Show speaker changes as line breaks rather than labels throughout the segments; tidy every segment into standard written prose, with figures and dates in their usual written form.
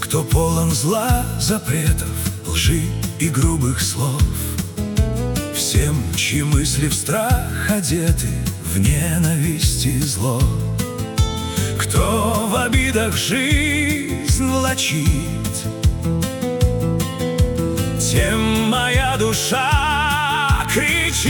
кто полон зла, запретов, лжи и грубых слов. Всем, чьи мысли в страх одеты, в ненависть и зло. Кто в обидах жизнь влачит, тем моя душа кричит: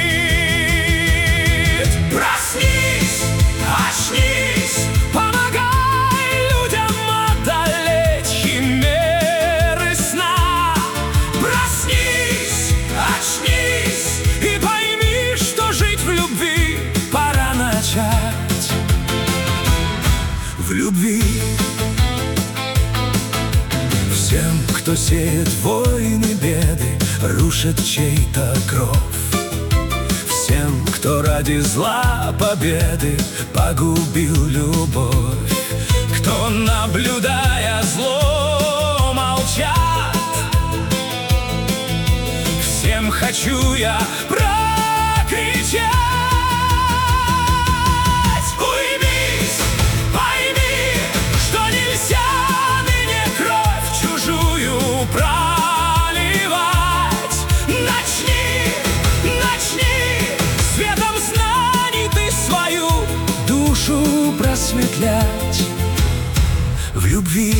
проснись, очнись, помогай людям одолеть химеры сна. Проснись, очнись и пойми, что жить в любви пора начать. В любви. Всем, кто сеет войны, беды, рушит чей-то кров. Всем, кто ради зла победы погубил любовь. Кто, наблюдая зло, молчат. Всем хочу я прокричать: уймись, пойми, что нельзя ныне кровь чужую проливать. Начни, начни светом знаний ты свою душу просветлять в любви.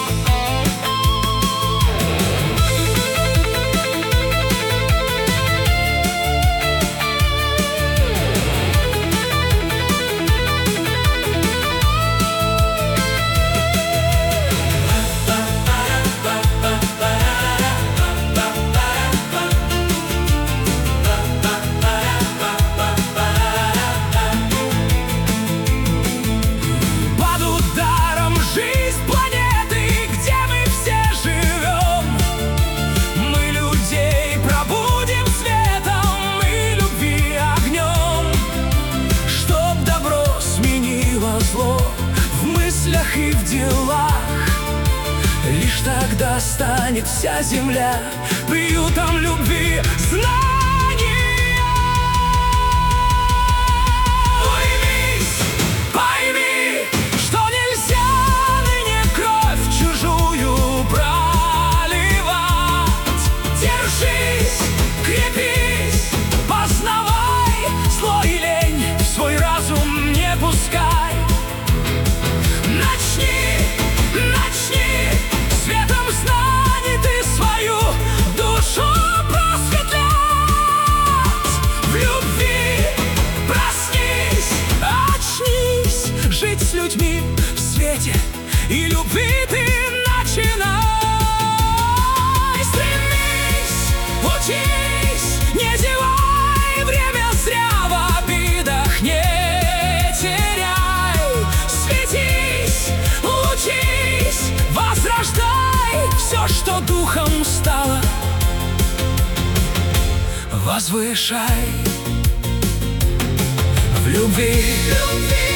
В мыслях и в делах, лишь тогда станет вся земля приютом любви, знания. Уймись, пойми, что нельзя ныне кровь чужую проливать. Держись, крепись, познавай зло и лень, в свой разум не пускай. Жить с людьми в свете и любви ты начинай. Стремись, учись, не зевай, время зря в обидах не теряй. Светись, лучись, возрождай все, что духом стало, возвышай в любви.